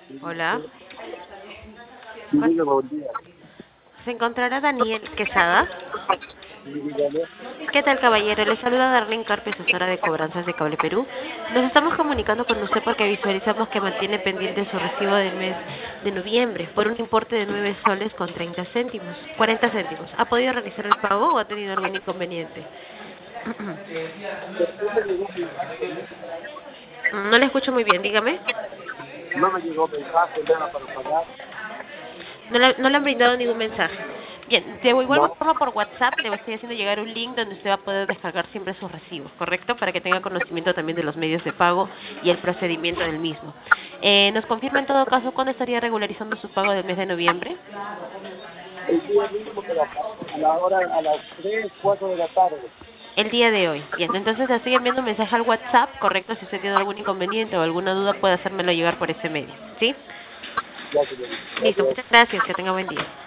Hola. Sí, Con- dígame, buen día. ¿Se encontrará Daniel Quesada? Sí, dígame. ¿Qué tal, caballero? Le saluda Darlene Carpe, asesora de cobranzas de Cable Perú. Nos estamos comunicando con usted porque visualizamos que mantiene pendiente su recibo del mes de noviembre por un importe de 9 soles con 30 céntimos, 40 céntimos. ¿Ha podido realizar el pago o ha tenido algún inconveniente? No me llegó mensaje, ¿no? No le escucho muy bien, dígame. No me llegó mensaje, nada para pagar. No le han brindado ningún mensaje. Bien, de igual No, forma por WhatsApp le estoy haciendo llegar un link donde usted va a poder descargar siempre sus recibos, ¿correcto? Para que tenga conocimiento también de los medios de pago y el procedimiento del mismo. ¿Nos confirma en todo caso cuándo estaría regularizando su pago del mes de noviembre? el día mismo que a la hora, a las 3 4 de la tarde. El día de hoy. Bien, entonces le estoy enviando un mensaje al WhatsApp, ¿correcto? Si usted tiene algún inconveniente o alguna duda puede hacérmelo llegar por ese medio, ¿sí? Ya, señorita. Listo, Gracias. muchas gracias, que tenga buen día.